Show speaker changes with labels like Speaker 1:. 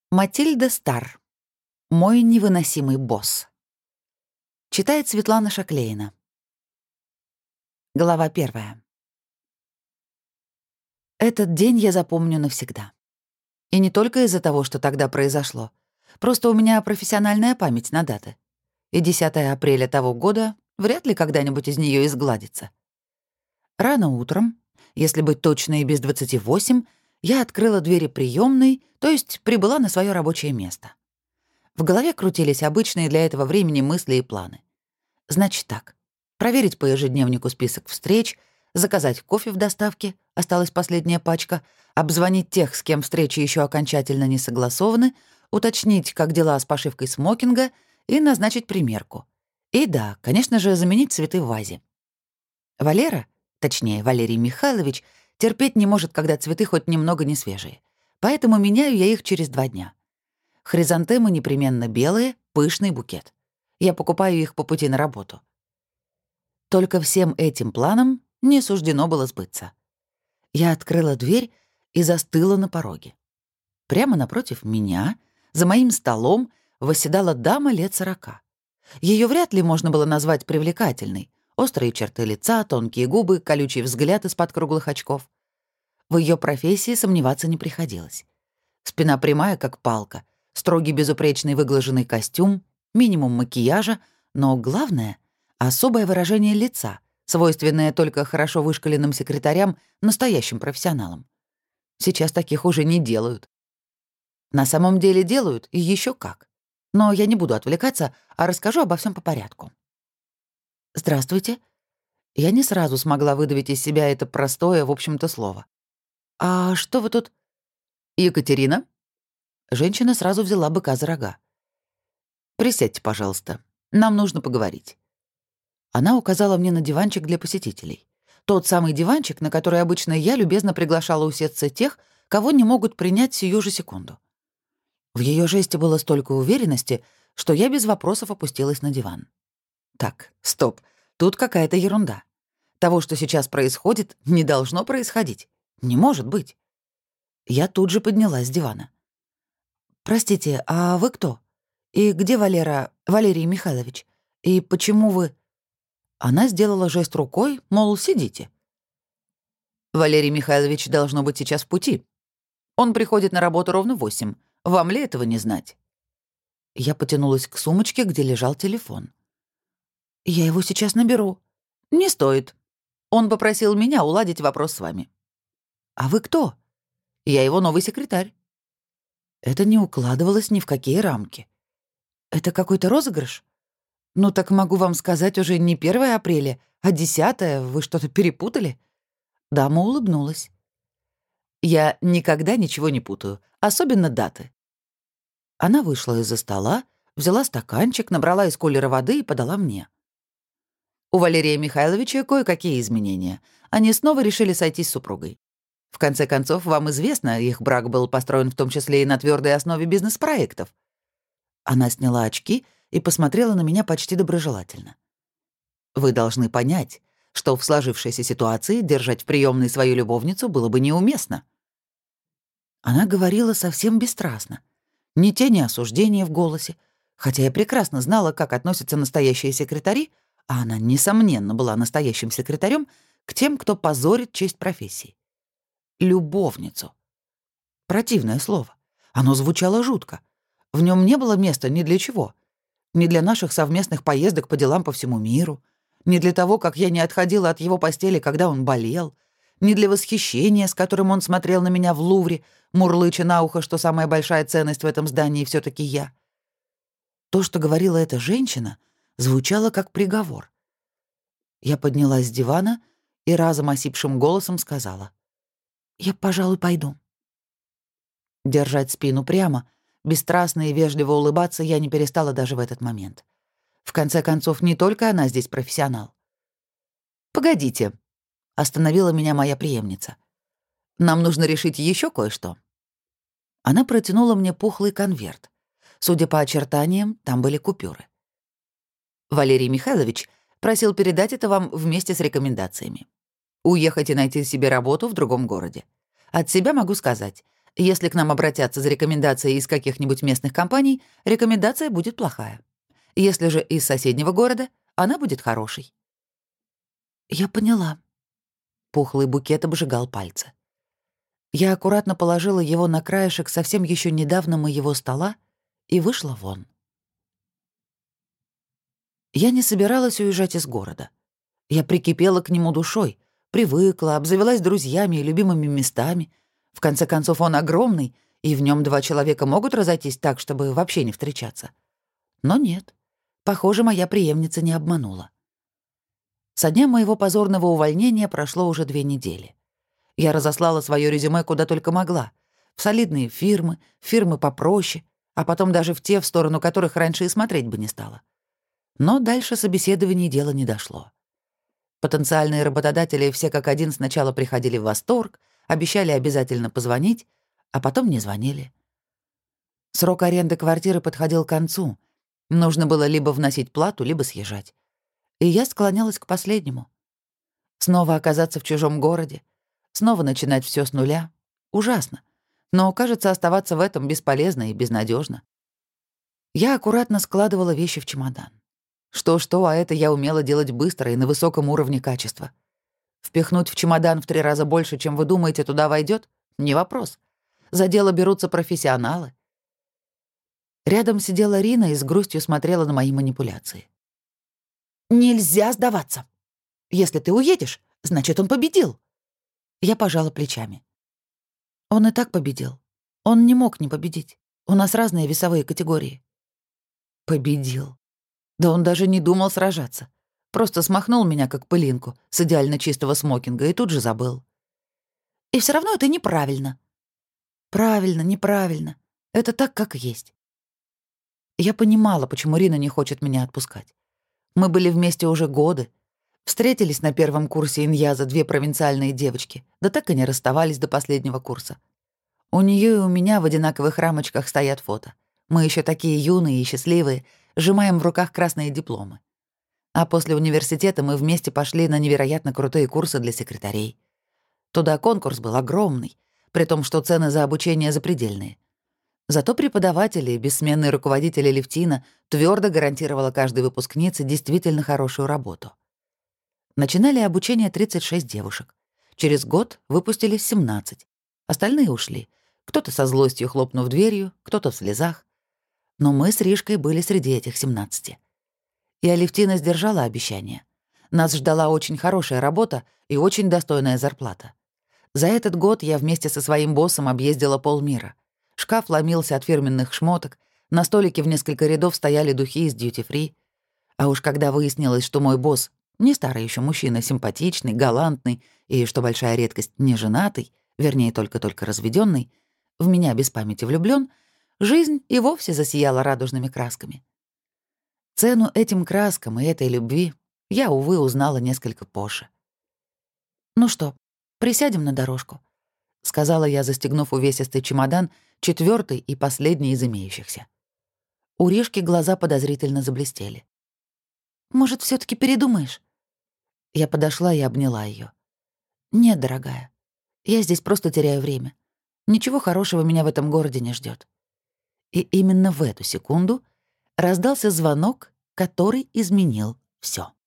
Speaker 1: Матильда Стар. Мой невыносимый босс. Читает Светлана Шаклейна. Глава 1. Этот день я запомню навсегда. И не только из-за того, что тогда произошло. Просто у меня профессиональная память на даты. И 10 апреля того года вряд ли когда-нибудь из нее изгладится. Рано утром, если быть точной, без 28, я открыла двери приёмной, то есть прибыла на свое рабочее место. В голове крутились обычные для этого времени мысли и планы. Значит так. Проверить по ежедневнику список встреч, заказать кофе в доставке, осталась последняя пачка, обзвонить тех, с кем встречи еще окончательно не согласованы, уточнить, как дела с пошивкой смокинга и назначить примерку. И да, конечно же, заменить цветы в вазе. Валера, точнее, Валерий Михайлович, терпеть не может, когда цветы хоть немного не свежие. Поэтому меняю я их через 2 дня. Хризантемы непременно белые, пышный букет. Я покупаю их по пути на работу. Только всем этим планам не суждено было сбыться. Я открыла дверь и застыла на пороге. Прямо напротив меня, за моим столом, восседала дама лет 40. Ее вряд ли можно было назвать привлекательной. Острые черты лица, тонкие губы, колючий взгляд из-под круглых очков. В ее профессии сомневаться не приходилось. Спина прямая, как палка, строгий безупречный выглаженный костюм, минимум макияжа, но главное — особое выражение лица, свойственное только хорошо вышколенным секретарям, настоящим профессионалам. Сейчас таких уже не делают. На самом деле делают, и еще как. Но я не буду отвлекаться, а расскажу обо всем по порядку. «Здравствуйте». Я не сразу смогла выдавить из себя это простое, в общем-то, слово. «А что вы тут...» «Екатерина?» Женщина сразу взяла быка за рога. «Присядьте, пожалуйста. Нам нужно поговорить». Она указала мне на диванчик для посетителей. Тот самый диванчик, на который обычно я любезно приглашала усесться тех, кого не могут принять сию же секунду. В ее жесте было столько уверенности, что я без вопросов опустилась на диван. Так, стоп, тут какая-то ерунда. Того, что сейчас происходит, не должно происходить. Не может быть. Я тут же поднялась с дивана. «Простите, а вы кто? И где Валерий Михайлович? И почему вы...» Она сделала жест рукой, мол, сидите. «Валерий Михайлович должно быть сейчас в пути. Он приходит на работу ровно в 8. Вам ли этого не знать?» Я потянулась к сумочке, где лежал телефон. «Я его сейчас наберу». «Не стоит. Он попросил меня уладить вопрос с вами». «А вы кто?» «Я его новый секретарь». Это не укладывалось ни в какие рамки. «Это какой-то розыгрыш? Ну так могу вам сказать, уже не 1 апреля, а 10. Вы что-то перепутали?» Дама улыбнулась. «Я никогда ничего не путаю, особенно даты». Она вышла из-за стола, взяла стаканчик, набрала из кулера воды и подала мне. У Валерия Михайловича кое-какие изменения. Они снова решили сойтись с супругой. В конце концов, вам известно, их брак был построен в том числе и на твердой основе бизнес-проектов. Она сняла очки и посмотрела на меня почти доброжелательно. Вы должны понять, что в сложившейся ситуации держать в приёмной свою любовницу было бы неуместно. Она говорила совсем бесстрастно. Ни тени осуждения в голосе, хотя я прекрасно знала, как относятся настоящие секретари, а она, несомненно, была настоящим секретарем, к тем, кто позорит честь профессии. Любовницу. Противное слово. Оно звучало жутко. В нем не было места ни для чего. Ни для наших совместных поездок по делам по всему миру, ни для того, как я не отходила от его постели, когда он болел, ни для восхищения, с которым он смотрел на меня в Лувре, мурлыча на ухо, что самая большая ценность в этом здании все таки я. То, что говорила эта женщина, звучало как приговор. Я поднялась с дивана и разом осипшим голосом сказала: «Я, пожалуй, пойду». Держать спину прямо, бесстрастно и вежливо улыбаться я не перестала даже в этот момент. В конце концов, не только она здесь профессионал. «Погодите», — остановила меня моя преемница. «Нам нужно решить еще кое-что». Она протянула мне пухлый конверт. Судя по очертаниям, там были купюры. Валерий Михайлович просил передать это вам вместе с рекомендациями. Уехать и найти себе работу в другом городе. От себя могу сказать, Если к нам обратятся за рекомендацией из каких-нибудь местных компаний, рекомендация будет плохая. Если же из соседнего города, она будет хорошей». «Я поняла». Пухлый букет обжигал пальцы. Я аккуратно положила его на краешек совсем еще недавно моего стола и вышла вон. Я не собиралась уезжать из города. Я прикипела к нему душой, привыкла, обзавелась друзьями и любимыми местами. В конце концов, он огромный, и в нем два человека могут разойтись так, чтобы вообще не встречаться. Но нет. Похоже, моя преемница не обманула. Со дня моего позорного увольнения прошло уже 2 недели. Я разослала свое резюме куда только могла. В солидные фирмы, фирмы попроще, а потом даже в те, в сторону которых раньше и смотреть бы не стала. Но дальше собеседований дело не дошло. Потенциальные работодатели все как один сначала приходили в восторг, обещали обязательно позвонить, а потом не звонили. Срок аренды квартиры подходил к концу. Нужно было либо вносить плату, либо съезжать. И я склонялась к последнему. Снова оказаться в чужом городе, снова начинать все с нуля. Ужасно. Но, кажется, оставаться в этом бесполезно и безнадежно. Я аккуратно складывала вещи в чемодан. Что-что, а это я умела делать быстро и на высоком уровне качества. Впихнуть в чемодан в 3 раза больше, чем вы думаете, туда войдет? Не вопрос. За дело берутся профессионалы. Рядом сидела Рина и с грустью смотрела на мои манипуляции. «Нельзя сдаваться. Если ты уедешь, значит, он победил». Я пожала плечами. «Он и так победил. Он не мог не победить. У нас разные весовые категории». «Победил. Да он даже не думал сражаться. Просто смахнул меня как пылинку с идеально чистого смокинга и тут же забыл». «И все равно это неправильно». «Правильно, неправильно. Это так, как есть». Я понимала, почему Рина не хочет меня отпускать. Мы были вместе уже годы. Встретились на первом курсе иньяза 2 провинциальные девочки, да так и не расставались до последнего курса. У нее и у меня в одинаковых рамочках стоят фото. Мы еще такие юные и счастливые, сжимаем в руках красные дипломы. А после университета мы вместе пошли на невероятно крутые курсы для секретарей. Туда конкурс был огромный, при том, что цены за обучение запредельные. Зато преподаватели и бессменные руководители Левтина твердо гарантировала каждой выпускнице действительно хорошую работу. Начинали обучение 36 девушек. Через год выпустились 17. Остальные ушли. Кто-то со злостью хлопнув дверью, кто-то в слезах. Но мы с Ришкой были среди этих 17. И Алевтина сдержала обещание. Нас ждала очень хорошая работа и очень достойная зарплата. За этот год я вместе со своим боссом объездила полмира. Шкаф ломился от фирменных шмоток, на столике в несколько рядов стояли духи из дьюти-фри. А уж когда выяснилось, что мой босс не старый еще мужчина, симпатичный, галантный и, что большая редкость, не женатый, вернее, только-только разведенный, в меня без памяти влюблён, жизнь и вовсе засияла радужными красками. Цену этим краскам и этой любви я, увы, узнала несколько позже. «Ну что, присядем на дорожку?» — сказала я, застегнув увесистый чемодан, 4-й и последний из имеющихся. У Ришки глаза подозрительно заблестели. «Может, все таки передумаешь?» Я подошла и обняла ее. «Нет, дорогая, я здесь просто теряю время. Ничего хорошего меня в этом городе не ждет. И именно в эту секунду раздался звонок, который изменил все.